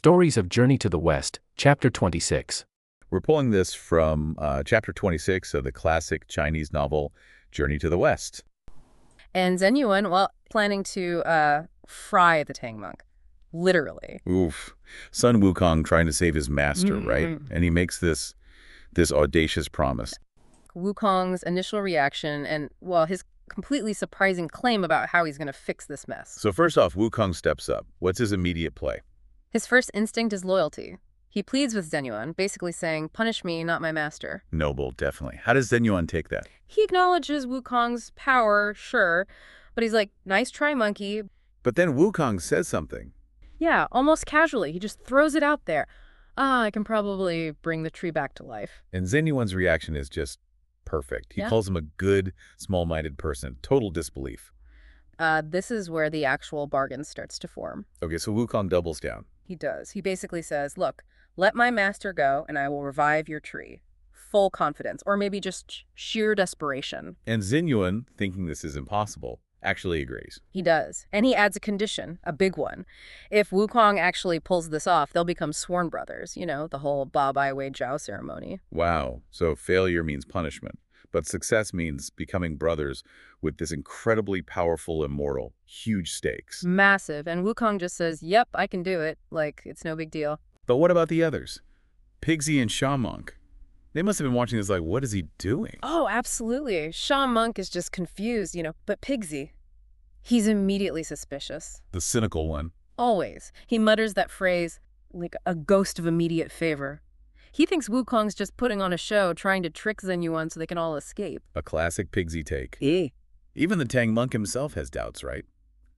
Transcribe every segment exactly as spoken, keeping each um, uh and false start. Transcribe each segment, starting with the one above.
Stories of Journey to the West, Chapter twenty-six. We're pulling this from uh, Chapter twenty-six of the classic Chinese novel, Journey to the West. And Zhen Yuan, well, planning to uh, fry the Tang monk, literally. Oof. Sun Wukong trying to save his master, Mm-hmm. right? And he makes this this audacious promise. Wukong's initial reaction and, well, his completely surprising claim about how he's going to fix this mess. So first off, Wukong steps up. What's his immediate play? His first instinct is loyalty. He pleads with Zhen Yuan, basically saying, punish me, not my master. Noble, definitely. How does Zhen Yuan take that? He acknowledges Wukong's power, sure, but he's like, nice try, monkey. But then Wukong says something. Yeah, almost casually. He just throws it out there. Ah, I can probably bring the tree back to life. And Zhen Yuan's reaction is just perfect. He Yeah. calls him a good, small-minded person. Total disbelief. Uh, this is where the actual bargain starts to form. Okay, so Wukong doubles down. He does. He basically says, look, let my master go and I will revive your tree. Full confidence, or maybe just sheer desperation. And Zhen Yuan, thinking this is impossible, actually agrees. He does. And he adds a condition, a big one. If Wukong actually pulls this off, they'll become sworn brothers. You know, the whole Ba Bai Wei Jiao ceremony. Wow. So failure means punishment, but success means becoming brothers with this incredibly powerful immortal, huge stakes. Massive. And Wukong just says, yep, I can do it. Like, it's no big deal. But what about the others? Pigsy and Sha Monk. They must have been watching this like, what is he doing? Oh, absolutely. Sha Monk is just confused, you know, but Pigsy, he's immediately suspicious. The cynical one. Always. He mutters that phrase, like a ghost of immediate favor. He thinks Wukong's just putting on a show, trying to trick Zhen Yuan so they can all escape. A classic Pigsy take. Eh. Even the Tang monk himself has doubts, right?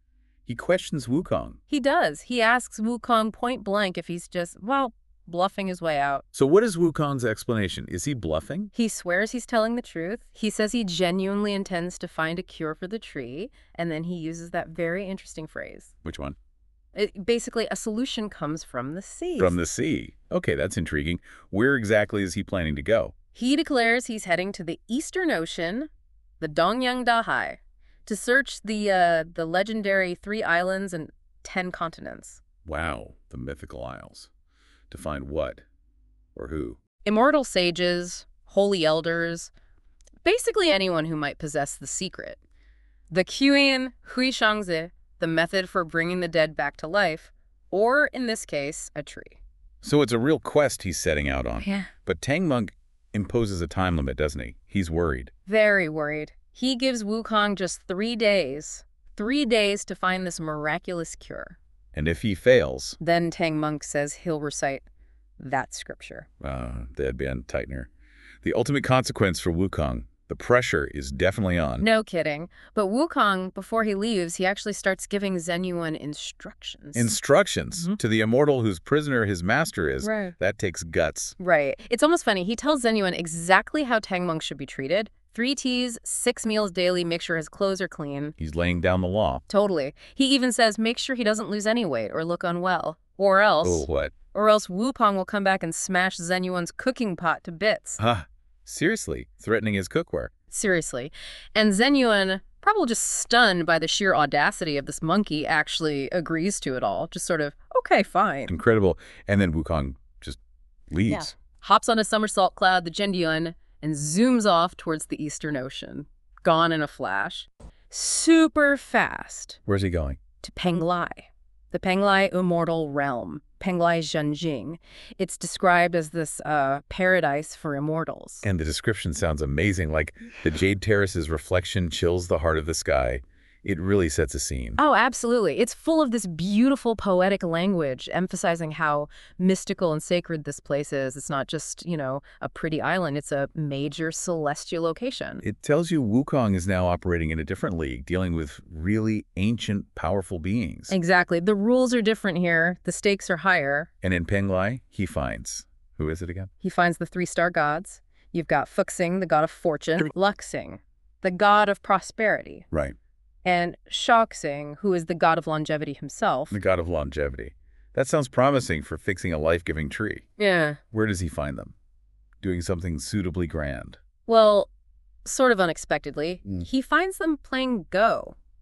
He questions Wukong. He does. He asks Wukong point blank if he's just, well, bluffing his way out. So what is Wukong's explanation? Is he bluffing? He swears he's telling the truth. He says he genuinely intends to find a cure for the tree, and then he uses that very interesting phrase. Which one? It, basically, a solution comes from the sea. From the sea. Okay, that's intriguing. Where exactly is he planning to go? He declares he's heading to the Eastern Ocean, the Dongyang Dahai, to search the uh, the legendary three islands and ten continents. Wow, the mythical isles. To find what? Or who? Immortal sages, holy elders, basically anyone who might possess the secret. The Qian Hui Shangzi, the method for bringing the dead back to life, or in this case, a tree. So it's a real quest he's setting out on. Yeah. But Tang monk imposes a time limit, doesn't he? He's worried. Very worried. He gives Wukong just three days. Three days to find this miraculous cure. And if he fails, Then Tang monk says he'll recite that scripture. uh, that'd be on Tightener. The ultimate consequence for Wukong, the pressure is definitely on. No kidding. But Wukong, before he leaves, he actually starts giving Zhen Yuan instructions. Instructions Mhm. to the immortal whose prisoner his master is. Right. That takes guts. Right. It's almost funny. He tells Zhen Yuan exactly how Tang monk should be treated. Three teas, six meals daily, make sure his clothes are clean. He's laying down the law. Totally. He even says make sure he doesn't lose any weight or look unwell. Or else, Oh, what? or else Wukong will come back and smash Zhen Yuan's cooking pot to bits. Huh. Seriously, threatening his cookware. Seriously. And Zhen Yuan, probably just stunned by the sheer audacity of this monkey, actually agrees to it all. Just sort of, okay, fine. Incredible. And then Wukong just leaves. Yeah. Hops on a somersault cloud, the Zhen Yuan, and zooms off towards the Eastern Ocean. Gone in a flash. Super fast. Where's he going? To Penglai, the Penglai immortal realm, Penglai Zhenjing. It's described as this uh, paradise for immortals. And the description sounds amazing, like the Jade Terrace's reflection chills the heart of the sky. It really sets a scene. Oh, absolutely. It's full of this beautiful poetic language, emphasizing how mystical and sacred this place is. It's not just, you know, a pretty island. It's a major celestial location. It tells you Wukong is now operating in a different league, dealing with really ancient, powerful beings. Exactly. The rules are different here. The stakes are higher. And in Penglai, he finds, who is it again? He finds the three-star gods. You've got Fuxing, the god of fortune, Luxing, the god of prosperity, Right. and Shaoxing, who is the god of longevity himself. The god of longevity. That sounds promising for fixing a life-giving tree. Yeah. Where does he find them? Doing something suitably grand. Well, sort of unexpectedly, Mm. he finds them playing Go.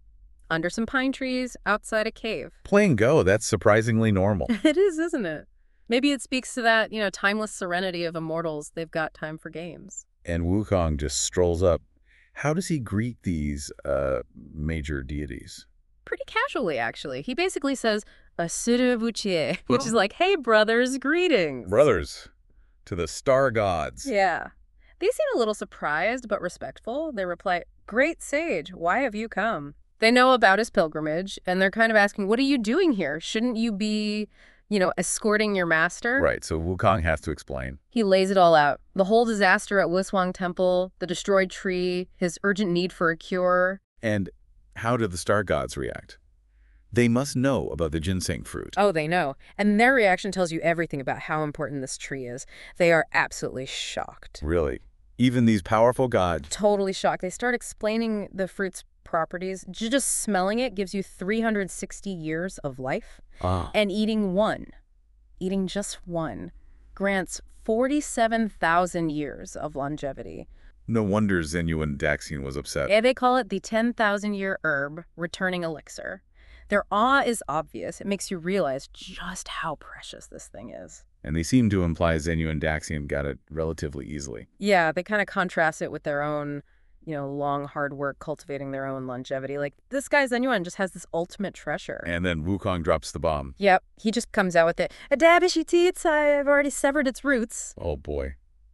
under some pine trees, outside a cave. Playing Go, that's surprisingly normal. It is, isn't it? Maybe it speaks to that, you know, timeless serenity of immortals. They've got time for games. And Wukong just strolls up. How does he greet these uh, major deities? Pretty casually, actually. He basically says, Asura Vuchie, which is like, hey, brothers, greetings. Brothers, to the star gods. Yeah. They seem a little surprised but respectful. They reply, great sage, why have you come? They know about his pilgrimage, and they're kind of asking, what are you doing here? Shouldn't you be, you know, escorting your master? Right, so Wukong has to explain. He lays it all out. The whole disaster at Wushuang Temple, the destroyed tree, his urgent need for a cure. And how do the star gods react? They must know about the ginseng fruit. Oh, they know. And their reaction tells you everything about how important this tree is. They are absolutely shocked. Really? Even these powerful gods? Totally shocked. They start explaining the fruit's properties. J- Just smelling it gives you three hundred sixty years of life. Ah. And eating one, eating just one, grants forty-seven thousand years of longevity. No wonder Zenyuan Daxian was upset. And they call it the ten thousand year herb returning elixir. Their awe is obvious. It makes you realize just how precious this thing is. And they seem to imply Zenyuan Daxian got it relatively easily. Yeah, they kind of contrast it with their own, you know, long, hard work cultivating their own longevity. Like, this guy Zenyuan just has this ultimate treasure. And then Wukong drops the bomb. Yep, he just comes out with it. Adabishitits, I've already severed its roots. Oh boy.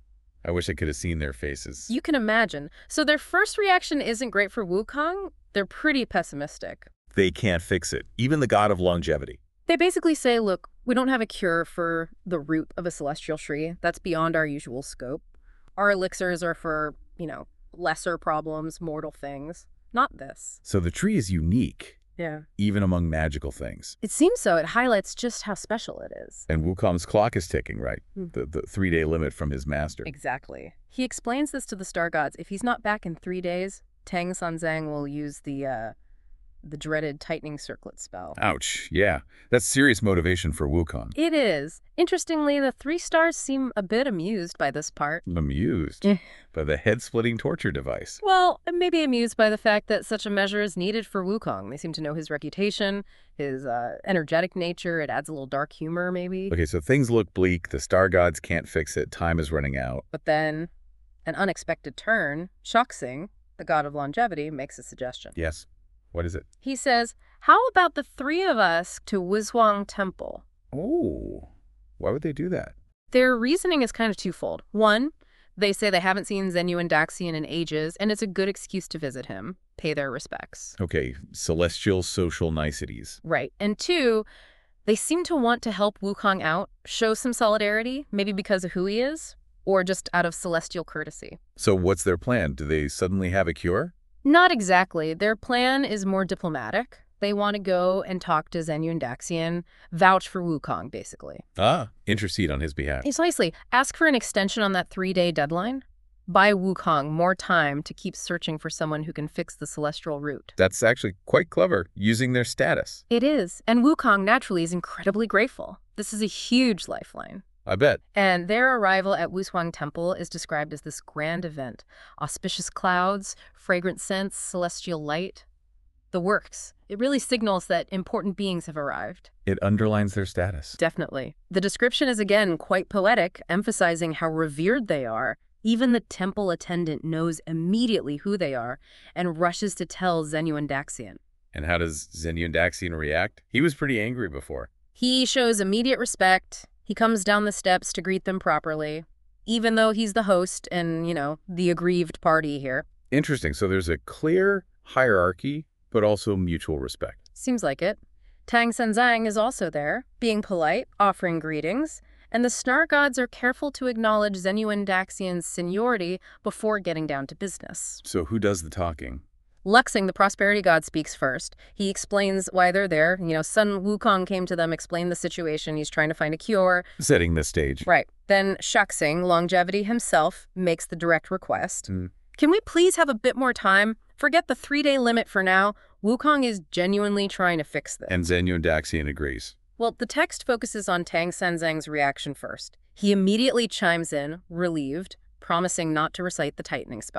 I wish I could have seen their faces. You can imagine. So their first reaction isn't great for Wukong. They're pretty pessimistic. They can't fix it, even the god of longevity. They basically say, look, we don't have a cure for the root of a celestial tree. That's beyond our usual scope. Our elixirs are for, you know, lesser problems, mortal things. Not this. So the tree is unique, Yeah. even among magical things. It seems so. It highlights just how special it is. And Wukong's clock is ticking, right? Hmm. The, the three-day limit from his master. Exactly. He explains this to the star gods. If he's not back in three days, Tang Sanzang will use the, uh, the dreaded tightening circlet spell. Ouch. Yeah, that's serious motivation for Wukong. It is. Interestingly, the three stars seem a bit amused by this part. Amused Eh. by the head-splitting torture device. Well, maybe amused by the fact that such a measure is needed for Wukong. They seem to know his reputation, his uh, energetic nature. It adds a little dark humor, maybe. Okay, so things look bleak. The star gods can't fix it. Time is running out. But then, an unexpected turn, Shaxing, the god of longevity, makes a suggestion. Yes. What is it? He says, how about the three of us to Wushuang Temple? Oh, why would they do that? Their reasoning is kind of twofold. One, they say they haven't seen Zenyuan Daxian in ages, and it's a good excuse to visit him, pay their respects. Okay, celestial social niceties. Right. And two, they seem to want to help Wukong out, show some solidarity, maybe because of who he is, or just out of celestial courtesy. So what's their plan? Do they suddenly have a cure? Not exactly. Their plan is more diplomatic. They want to go and talk to Zenyuan Daxian, vouch for Wukong, basically. Ah, intercede on his behalf. Precisely. Ask for an extension on that three-day deadline. Buy Wukong more time to keep searching for someone who can fix the celestial root. That's actually quite clever, using their status. It is. And Wukong, naturally, is incredibly grateful. This is a huge lifeline. I bet. And their arrival at Wushuang Temple is described as this grand event. Auspicious clouds, fragrant scents, celestial light. The works. It really signals that important beings have arrived. It underlines their status. Definitely. The description is again quite poetic, emphasizing how revered they are. Even the temple attendant knows immediately who they are and rushes to tell Zenyuan Daxian. And how does Zenyuan Daxian react? He was pretty angry before. He shows immediate respect. He comes down the steps to greet them properly, even though he's the host and, you know, the aggrieved party here. Interesting. So there's a clear hierarchy, but also mutual respect. Seems like it. Tang Sanzang is also there, being polite, offering greetings, and the star gods are careful to acknowledge Zenyuan Daxian's seniority before getting down to business. So who does the talking? Luxing, the prosperity god, speaks first. He explains why they're there. You know, Sun Wukong came to them, explained the situation. He's trying to find a cure. Setting the stage. Right. Then Shaxing, longevity himself, makes the direct request. Mm. Can we please have a bit more time? Forget the three-day limit for now. Wukong is genuinely trying to fix this. And Zenyuan Daxian agrees. Well, the text focuses on Tang Sanzang's reaction first. He immediately chimes in, relieved, promising not to recite the tightening spell.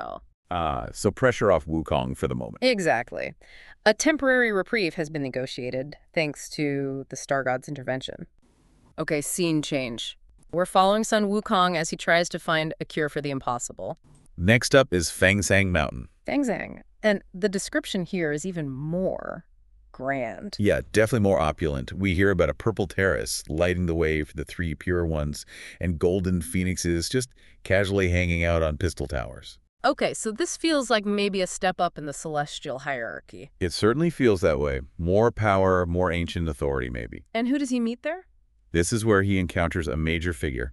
Ah, so pressure off Wukong for the moment. Exactly. A temporary reprieve has been negotiated, thanks to the Star God's intervention. Okay, scene change. We're following Sun Wukong as he tries to find a cure for the impossible. Next up is Fangsang Mountain. Fangzhang. And the description here is even more grand. Yeah, definitely more opulent. We hear about a purple terrace lighting the way for the three pure ones and golden phoenixes just casually hanging out on pistol towers. Okay, so this feels like maybe a step up in the celestial hierarchy. It certainly feels that way. More power, more ancient authority, maybe. And who does he meet there? This is where he encounters a major figure.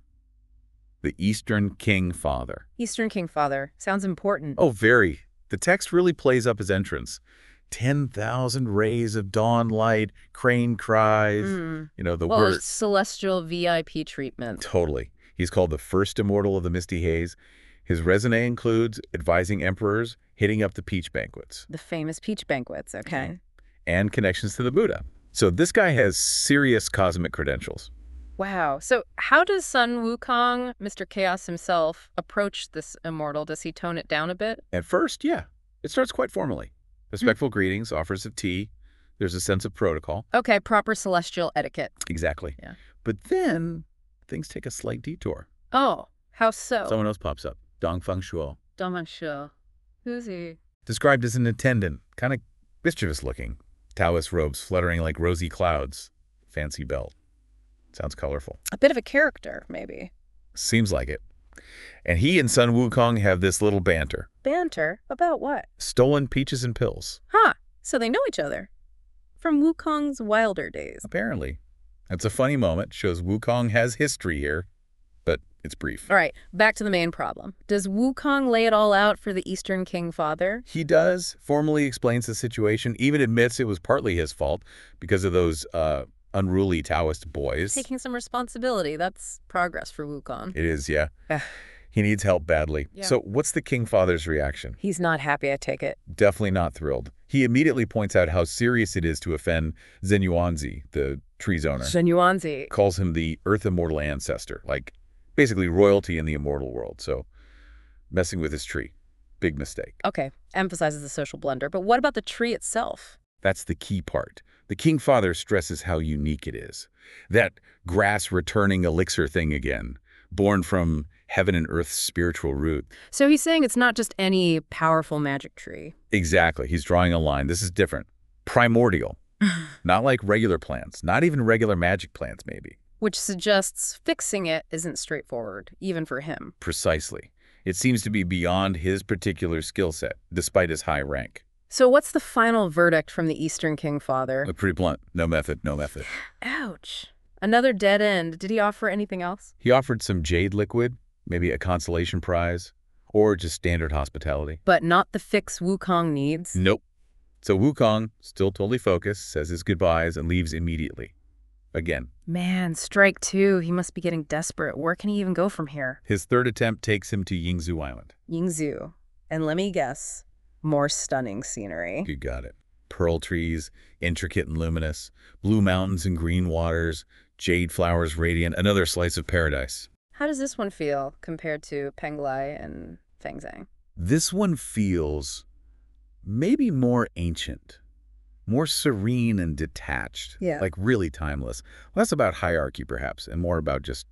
The Eastern King Father. Eastern King Father. Sounds important. Oh, very. The text really plays up his entrance. ten thousand rays of dawn light, crane cries, Mm. you know, the Well, word. celestial V I P treatment. Totally. He's called the first immortal of the Misty Haze. His resume includes advising emperors, hitting up the peach banquets, The famous peach banquets, okay. and connections to the Buddha. So this guy has serious cosmic credentials. Wow. So how does Sun Wukong, Mister Chaos himself, approach this immortal? Does he tone it down a bit? At first, yeah, it starts quite formally. Respectful greetings, offers of tea. There's a sense of protocol. Okay, proper celestial etiquette. Exactly. Yeah. But then things take a slight detour. Oh, how so? Someone else pops up. Dongfeng Shuo. Don't sure. Who's he? Described as an attendant, kind of mischievous looking. Taoist robes fluttering like rosy clouds. Fancy belt. Sounds colorful. A bit of a character, maybe. Seems like it. And he and Sun Wukong have this little banter. Banter? About what? Stolen peaches and pills. Huh. So they know each other. From Wukong's wilder days. Apparently. It's a funny moment. Shows Wukong has history here, but it's brief. All right, back to the main problem. Does Wukong lay it all out for the Eastern King Father? He does, formally explains the situation, even admits it was partly his fault because of those uh, unruly Taoist boys. Taking some responsibility. That's progress for Wukong. It is, yeah. Ugh. He needs help badly. Yeah. So what's the King Father's reaction? He's not happy, I take it. Definitely not thrilled. He immediately points out how serious it is to offend Zhen Yuanzi, the tree's owner. Shen Yuanzi. Calls him the Earth Immortal Ancestor, like basically royalty in the immortal world. So messing with his tree, big mistake. Okay, emphasizes the social blunder, but what about the tree itself? That's the key part. The King Father stresses how unique it is. That grass-returning elixir thing again, born from heaven and earth's spiritual root. So he's saying it's not just any powerful magic tree. Exactly. He's drawing a line. This is different. Primordial. Not like regular plants. Not even regular magic plants, maybe. Which suggests fixing it isn't straightforward, even for him. Precisely. It seems to be beyond his particular skill set, despite his high rank. So what's the final verdict from the Eastern King Father? Look pretty blunt. No method, no method. Ouch. Another dead end. Did he offer anything else? He offered some jade liquid, maybe a consolation prize, or just standard hospitality. But not the fix Wukong needs? Nope. So Wukong, still totally focused, says his goodbyes and leaves immediately. Again. Man, strike two. He must be getting desperate. Where can he even go from here? His third attempt takes him to Yingzhou Island. Yingzhou. And let me guess, more stunning scenery. You got it. Pearl trees, intricate and luminous, blue mountains and green waters, jade flowers radiant, another slice of paradise. How does this one feel compared to Penglai and Fangzhang? This one feels maybe more ancient, more serene and detached, Yeah. like really timeless. Less about hierarchy, perhaps, and more about just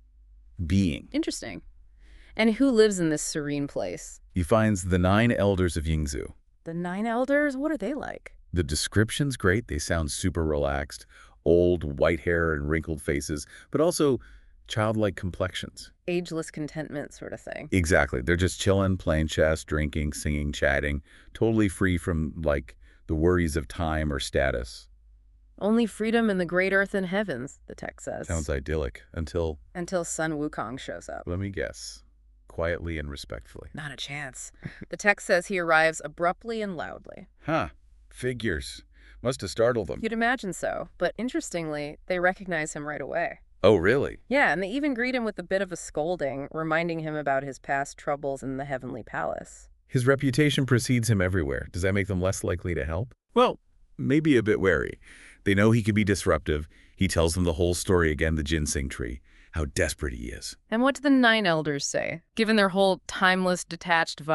being. Interesting. And who lives in this serene place? He finds the nine elders of Yingzhou. The Nine Elders? What are they like? The description's great. They sound super relaxed, old, white hair and wrinkled faces, but also childlike complexions. Ageless contentment sort of thing. Exactly. They're just chilling, playing chess, drinking, singing, chatting, totally free from, like, the worries of time or status. Only freedom in the great earth and heavens, the text says. Sounds idyllic until, Until Sun Wukong shows up. let me guess, quietly and respectfully. Not a chance. The text says he arrives abruptly and loudly. Huh. Figures. Must have startled them. You'd imagine so, but interestingly, they recognize him right away. Oh, really? Yeah, and they even greet him with a bit of a scolding, reminding him about his past troubles in the Heavenly Palace. His reputation precedes him everywhere. Does that make them less likely to help? Well, maybe a bit wary. They know he could be disruptive. He tells them the whole story again, the ginseng tree, how desperate he is. And what do the Nine Elders say, given their whole timeless, detached vibe?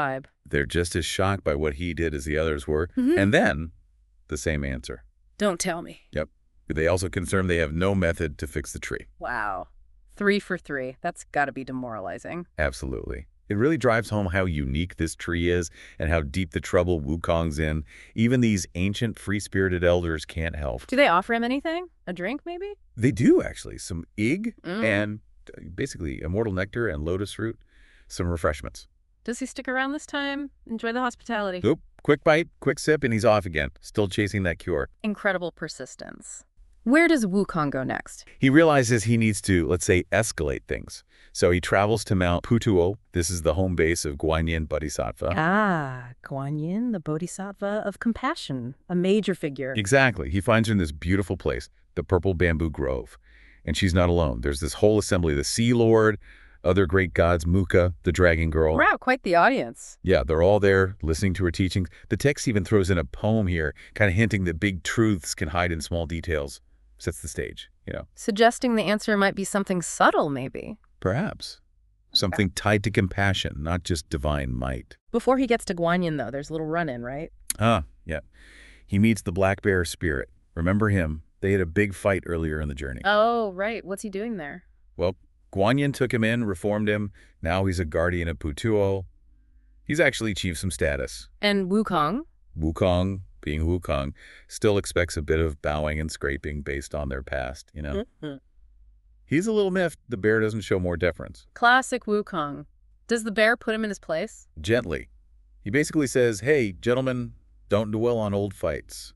They're just as shocked by what he did as the others were. Mhm. And then, the same answer. Don't tell me. Yep. They also confirm they have no method to fix the tree. Wow. Three for three. That's got to be demoralizing. Absolutely. It really drives home how unique this tree is and how deep the trouble Wukong's in. Even these ancient, free-spirited elders can't help. Do they offer him anything? A drink, maybe? They do, actually. Some ig Mm. and uh, basically immortal nectar and lotus root, some refreshments. Does he stick around this time? Enjoy the hospitality. Oop, quick bite, quick sip, and he's off again, still chasing that cure. Incredible persistence. Where does Wukong go next? He realizes he needs to, let's say, escalate things. So he travels to Mount Putuo. This is the home base of Guanyin Bodhisattva. Ah, Guanyin, the Bodhisattva of compassion, a major figure. Exactly. He finds her in this beautiful place, the Purple Bamboo Grove. And she's not alone. There's this whole assembly, the Sea Lord, other great gods, Muka, the Dragon Girl. Wow, quite the audience. Yeah, they're all there listening to her teachings. The text even throws in a poem here, kind of hinting that big truths can hide in small details. Sets the stage, you know. Suggesting the answer might be something subtle, maybe. Perhaps. Something tied to compassion, not just divine might. Before he gets to Guanyin, though, there's a little run-in, right? Ah, yeah. He meets the Black Bear spirit. Remember him? They had a big fight earlier in the journey. Oh, right. What's he doing there? Well, Guanyin took him in, reformed him. Now he's a guardian of Putuo. He's actually achieved some status. And Wukong? Wukong, being Wukong, still expects a bit of bowing and scraping based on their past, you know? Mm-hmm. He's a little miffed the bear doesn't show more deference. Classic Wukong. Does the bear put him in his place? Gently. He basically says, hey, gentlemen, don't dwell on old fights.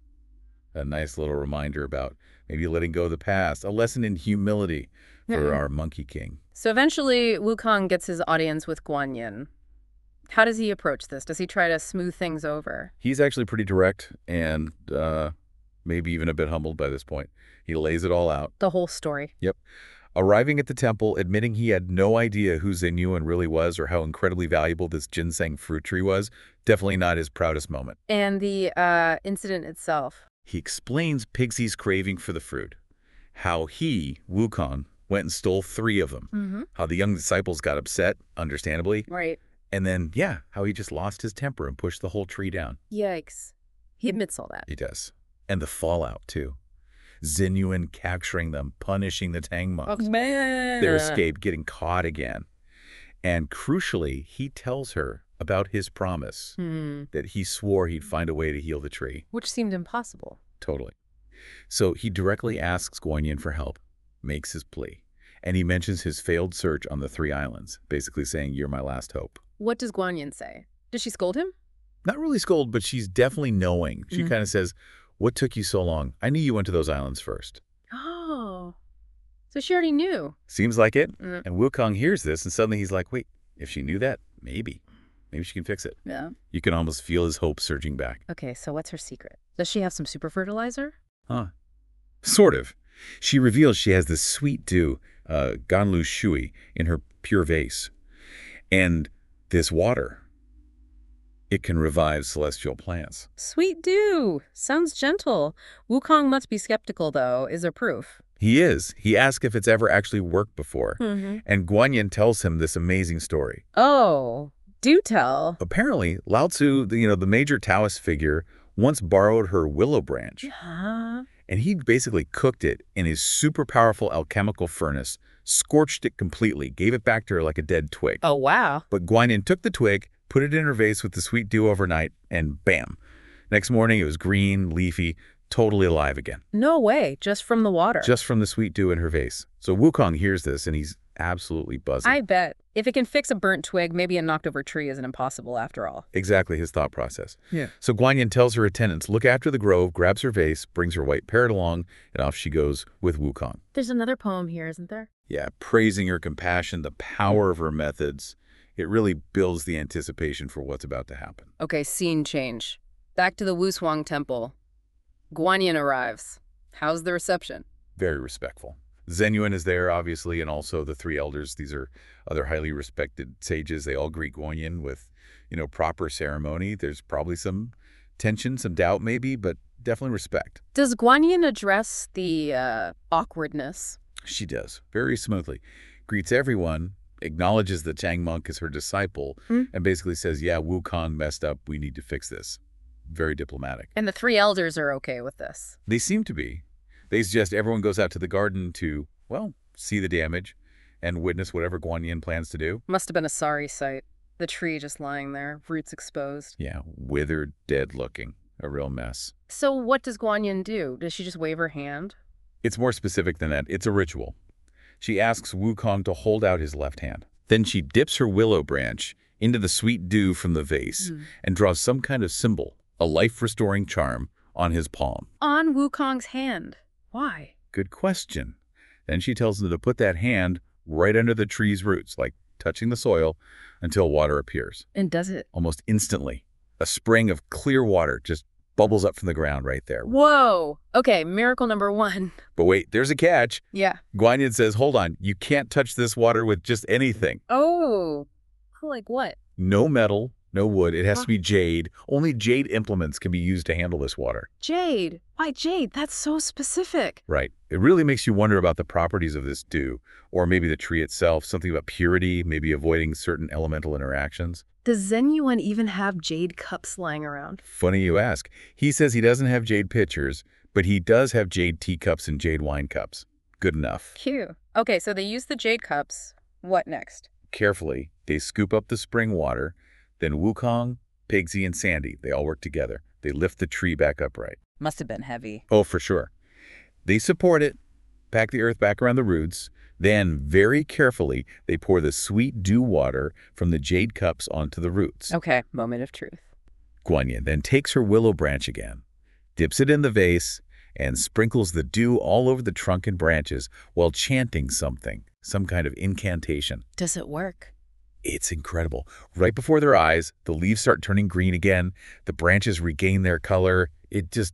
A nice little reminder about maybe letting go of the past, a lesson in humility for Yeah. our Monkey King. So eventually, Wukong gets his audience with Guanyin. How does he approach this? Does he try to smooth things over? He's actually pretty direct and uh, maybe even a bit humbled by this point. He lays it all out. The whole story. Yep. Arriving at the temple, admitting he had no idea who Zenyuan really was or how incredibly valuable this ginseng fruit tree was, definitely not his proudest moment. And the uh, incident itself. He explains Pixie's craving for the fruit, how he, Wukong, went and stole three of them, Mm-hmm. how the young disciples got upset, understandably, Right. and then, yeah, how he just lost his temper and pushed the whole tree down. Yikes. He admits all that. He does. And the fallout, too. Zenyuan capturing them, punishing the Tang monks. man. Their escape, getting caught again. And crucially, he tells her about his promise Hmm. that he swore he'd find a way to heal the tree. Which seemed impossible. Totally. So he directly asks Guanyin for help, makes his plea, and he mentions his failed search on the three islands, basically saying, you're my last hope. What does Guanyin say? Does she scold him? Not really scold, but she's definitely knowing. She Mhm. kind of says, what took you so long? I knew you went to those islands first. Oh. So she already knew. Seems like it. Mm. And Wukong hears this, and suddenly he's like, wait, if she knew that, maybe. Maybe she can fix it. Yeah. You can almost feel his hope surging back. Okay, so what's her secret? Does she have some super fertilizer? Huh. Sort of. She reveals she has this sweet dew, uh, Ganlu Shui, in her pure vase. And this water, it can revive celestial plants. Sweet dew. Sounds gentle. Wukong must be skeptical, though. Is there proof? He is. He asks if it's ever actually worked before. Mm-hmm. And Guanyin tells him this amazing story. Oh, do tell. Apparently, Lao Tzu, the, you know, the major Taoist figure, once borrowed her willow branch. Huh? And he basically cooked it in his super powerful alchemical furnace, scorched it completely, gave it back to her like a dead twig. Oh, wow. But Guanyin took the twig, put it in her vase with the sweet dew overnight, and bam. Next morning, it was green, leafy, totally alive again. No way. Just from the water. Just from the sweet dew in her vase. So Wukong hears this, and he's absolutely buzzing. I bet. If it can fix a burnt twig, maybe a knocked-over tree isn't impossible after all. Exactly his thought process. Yeah. So Guanyin tells her attendants, look after the grove, grabs her vase, brings her white parrot along, and off she goes with Wukong. There's another poem here, isn't there? Yeah, praising her compassion, the power of her methods. It really builds the anticipation for what's about to happen. Okay, scene change. Back to the Wushuang Temple. Guanyin arrives. How's the reception? Very respectful. Zenyuan is there, obviously, and also the three elders. These are other highly respected sages. They all greet Guanyin with, you know, proper ceremony. There's probably some tension, some doubt maybe, but definitely respect. Does Guanyin address the uh, awkwardness? She does, very smoothly. Greets everyone, acknowledges that Tang Monk is her disciple, Hmm. and basically says, yeah, Wukong messed up. We need to fix this. Very diplomatic. And the three elders are okay with this. They seem to be. They suggest everyone goes out to the garden to, well, see the damage and witness whatever Guan Yin plans to do. Must have been a sorry sight. The tree just lying there, roots exposed. Yeah, withered, dead looking. A real mess. So what does Guan Yin do? Does she just wave her hand? It's more specific than that. It's a ritual. She asks Wukong to hold out his left hand. Then she dips her willow branch into the sweet dew from the vase Mm. and draws some kind of symbol, a life-restoring charm, on his palm. On Wukong's hand. Why? Good question. Then she tells him to put that hand right under the tree's roots, like touching the soil, until water appears. And does it? Almost instantly, a spring of clear water just bubbles up from the ground right there. Whoa. Okay, miracle number one. But wait, there's a catch. Yeah. Guan Yin says, hold on, you can't touch this water with just anything. Oh. Like what? No metal, no wood. It has to be jade. Only jade implements can be used to handle this water. Jade. Why jade? That's so specific. Right. It really makes you wonder about the properties of this dew, or maybe the tree itself, something about purity, maybe avoiding certain elemental interactions. Does Zhen Yuan even have jade cups lying around? Funny you ask. He says he doesn't have jade pitchers, but he does have jade teacups and jade wine cups. Good enough. Cute. Okay, so they use the jade cups. What next? Carefully, they scoop up the spring water. Then Wukong, Pigsy, and Sandy, they all work together. They lift the tree back upright. Must have been heavy. Oh, for sure. They support it, pack the earth back around the roots. Then, very carefully, they pour the sweet dew water from the jade cups onto the roots. Okay, moment of truth. Guan Yin then takes her willow branch again, dips it in the vase, and sprinkles the dew all over the trunk and branches while chanting something, some kind of incantation. Does it work? It's incredible. Right before their eyes, the leaves start turning green again. The branches regain their color. It just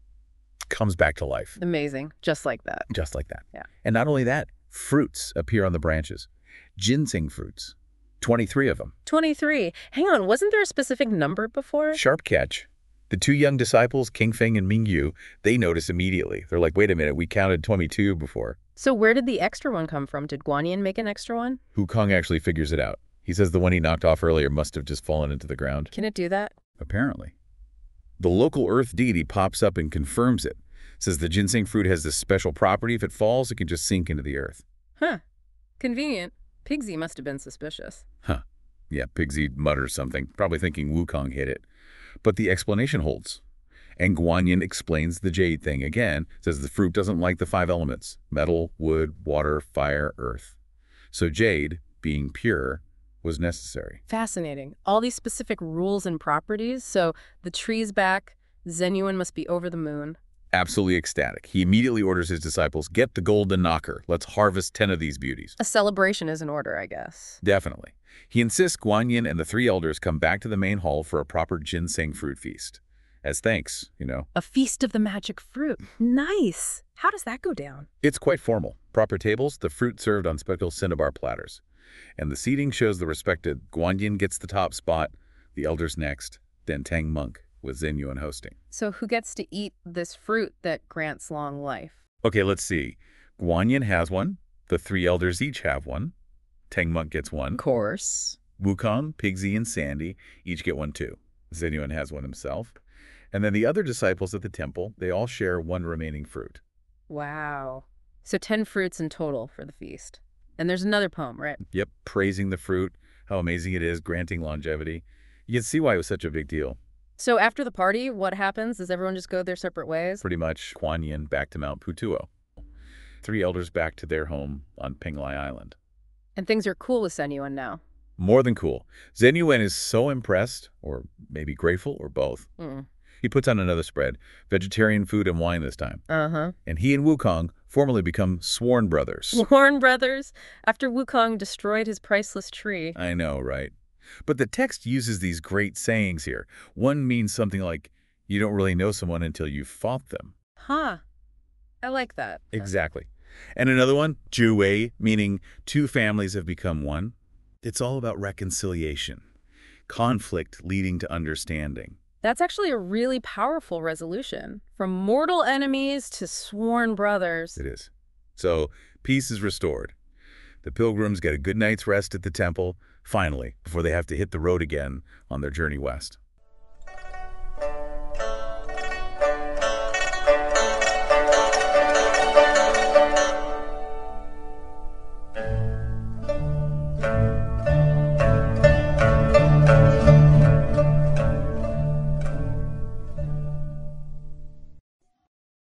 comes back to life. Amazing. Just like that. Just like that. Yeah. And not only that, fruits appear on the branches. Ginseng fruits. twenty-three of them. twenty-three. Hang on, wasn't there a specific number before? Sharp catch. The two young disciples, King Feng and Ming Yu, they notice immediately. They're like, wait a minute, we counted twenty-two before. So where did the extra one come from? Did Guan Yin make an extra one? Wukong actually figures it out. He says the one he knocked off earlier must have just fallen into the ground. Can it do that? Apparently. The local earth deity pops up and confirms it. Says the ginseng fruit has this special property. If it falls, it can just sink into the earth. Huh. Convenient. Pigsy must have been suspicious. Huh. Yeah, Pigsy mutters something, probably thinking Wukong hit it. But the explanation holds. And Guan Yin explains the jade thing again, says the fruit doesn't like the five elements, metal, wood, water, fire, earth. So jade, being pure, was necessary. Fascinating. All these specific rules and properties. So the tree's back. Zhen Yuan must be over the moon. Absolutely ecstatic. He immediately orders his disciples, get the golden knocker. Let's harvest ten of these beauties. A celebration is in order, I guess. Definitely. He insists Guan Yin and the three elders come back to the main hall for a proper ginseng fruit feast. As thanks, you know. A feast of the magic fruit. Nice. How does that go down? It's quite formal. Proper tables, the fruit served on special cinnabar platters. And the seating shows the respected. Guan Yin gets the top spot, the elders next, then Tang Monk with Zhen Yuan hosting. So who gets to eat this fruit that grants long life? Okay, let's see. Guan Yin has one. The three elders each have one. Tang Monk gets one. Of course. Wukong, Pigsy, and Sandy each get one too. Zhen Yuan has one himself. And then the other disciples at the temple, they all share one remaining fruit. Wow. So ten fruits in total for the feast. And there's another poem, right? Yep, praising the fruit, how amazing it is, granting longevity. You can see why it was such a big deal. So after the party, what happens? Does everyone just go their separate ways? Pretty much Guan Yin back to Mount Putuo. Three elders back to their home on Penglai Island. And things are cool with Zhen Yuan now. More than cool. Zhen Yuan is so impressed, or maybe grateful, or both. Mm. He puts on another spread, vegetarian food and wine this time. Uh-huh. And he and Wukong formally become sworn brothers. Sworn brothers, after Wukong destroyed his priceless tree. I know, right? But the text uses these great sayings here. One means something like, you don't really know someone until you've fought them. Huh. I like that. Exactly. And another one, Zhu Wei, meaning two families have become one. It's all about reconciliation, conflict leading to understanding. That's actually a really powerful resolution. From mortal enemies to sworn brothers. It is. So peace is restored. The pilgrims get a good night's rest at the temple, finally, before they have to hit the road again on their journey west.